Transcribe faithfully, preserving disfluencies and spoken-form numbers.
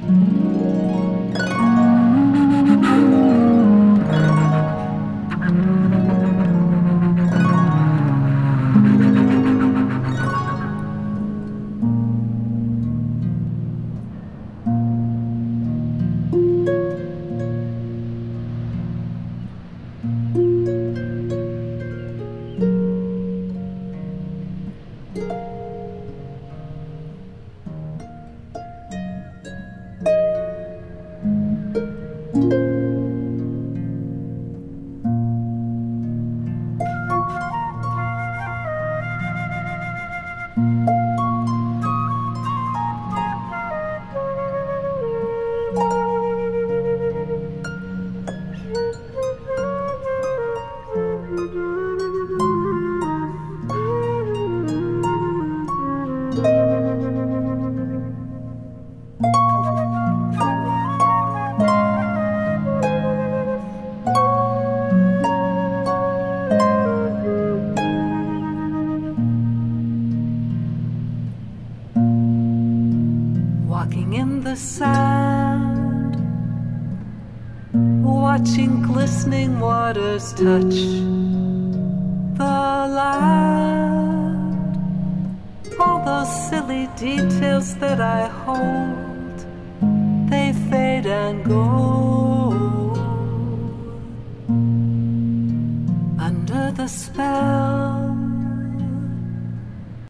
Walking in the sand, watching glistening waters touch the land. All those silly details that I hold, they fade and go. Under the spell